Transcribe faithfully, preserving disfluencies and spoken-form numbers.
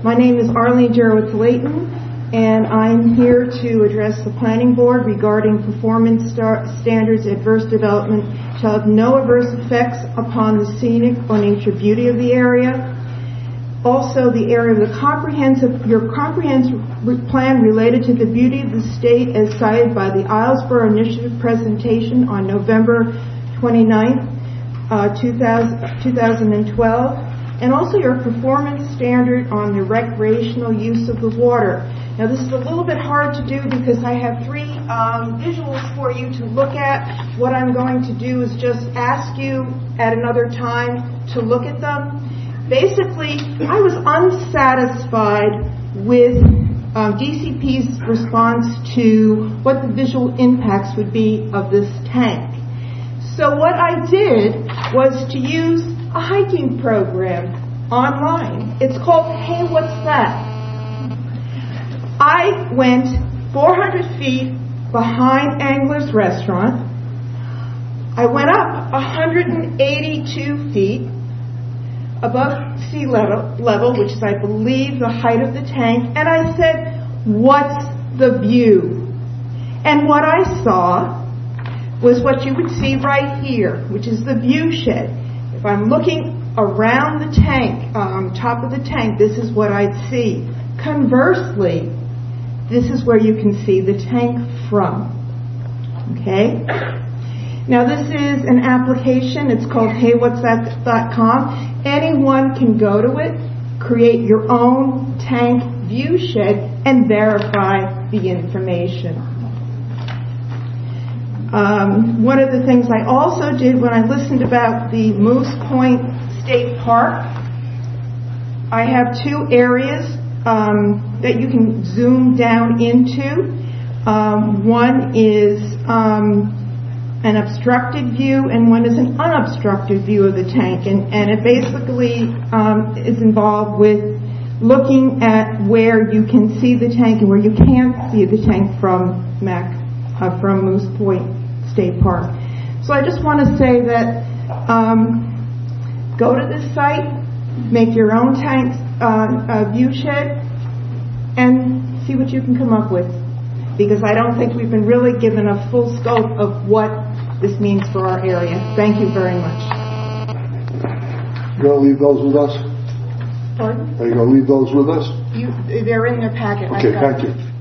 My name is Arlene Jarowitz-Layton, and I'm here to address the Planning Board regarding performance star- standards. Adverse development shall have no adverse effects upon the scenic or nature beauty of the area. Also, the area of the comprehensive, your comprehensive plan related to the beauty of the state as cited by the Islesboro Initiative presentation on November twenty-ninth, uh, two thousand twelve. And also your performance standard on the recreational use of the water. Now this is a little bit hard to do because I have three um, visuals for you to look at. What I'm going to do is just ask you at another time to look at them. Basically, I was unsatisfied with um, D C P's response to what the visual impacts would be of this tank. So what I did was to use a hiking program online. It's called Hey, What's That? I went four hundred feet behind Angler's Restaurant. I went up one hundred eighty-two feet above sea level, level, which is, I believe, the height of the tank, and I said, what's the view? And what I saw was what you would see right here, which is the view shed. If I'm looking around the tank, um, top of the tank, this is what I'd see. Conversely, this is where you can see the tank from. Okay? Now this is an application. It's called hey what's that dot com. Anyone can go to it, create your own tank view shed, and verify the information. Um, one of the things I also did when I listened about the Moose Point State Park, I have two areas um, that you can zoom down into. Um, one is um, an obstructed view, and one is an unobstructed view of the tank, and, and it basically um, is involved with looking at where you can see the tank and where you can't see the tank from Mac, uh, from Moose Point State Park. So I just want to say that um, go to this site, make your own tank uh, uh, view shed, and see what you can come up with. Because I don't think we've been really given a full scope of what this means for our area. Thank you very much. You're going to leave those with us? Pardon? Are you going to leave those with us? You, they're in their packet. Okay, thank you.